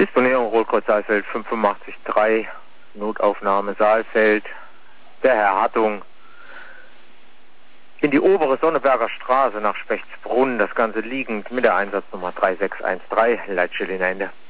Disponierung Rollkreuz Saalfeld 85-3, Notaufnahme Saalfeld, der Herr Hartung. In die obere Sonneberger Straße nach Spechtsbrunn, das Ganze liegend mit der Einsatznummer 3613, Leitstelle in Ende.